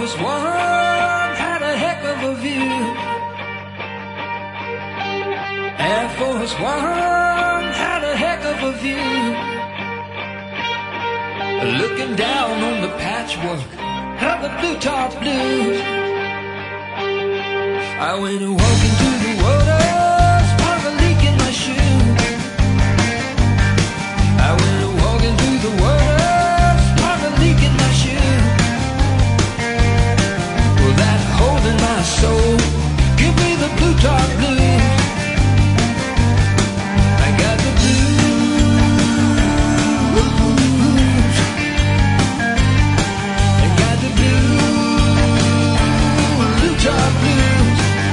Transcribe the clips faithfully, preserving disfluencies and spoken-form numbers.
Force One had a heck of a view. Air Force One had a heck of a view. Looking down on the patchwork of the blue top blues. I went walking through the waters, found a leak in my shoe. I went walking through the waters, found a leak in my shoe. Well, that hole in my soul, give me the blue top blues. I got the blues. I got the blues, blue top blues.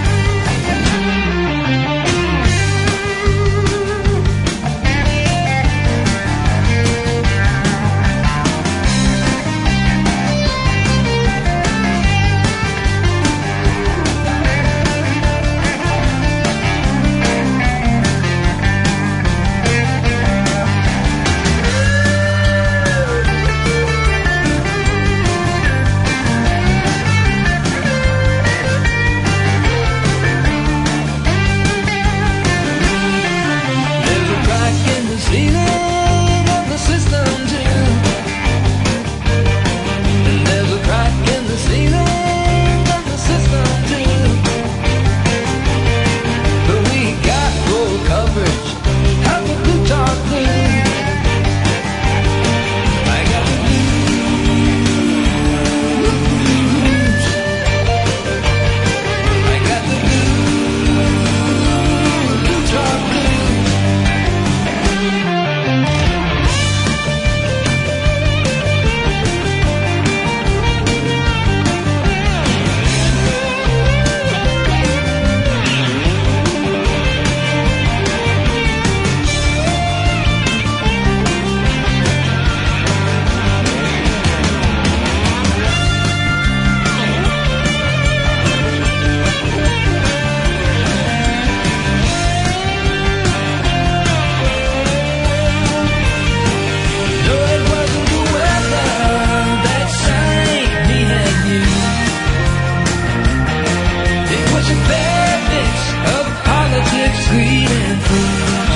Greed and food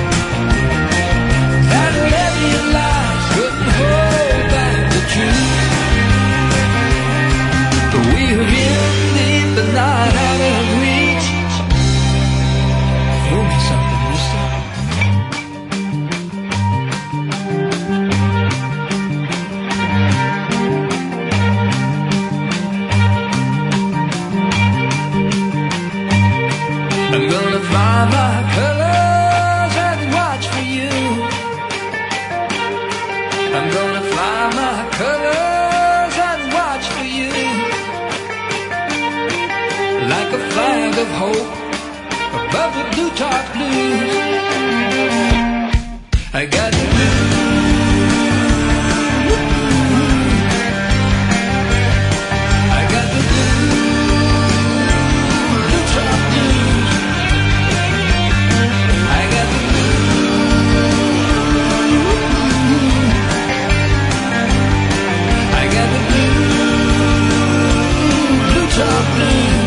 that levy of lies couldn't hold back the truth. But we were in deep but not out of reach. Throw me something, mister. I'm gonna fly my colors and watch for you. I'm gonna fly my colors and watch for you. Like a flag of hope above the blue top blues. I got the blues. I got the blues, blue top blues. I got the blue, blue top blues.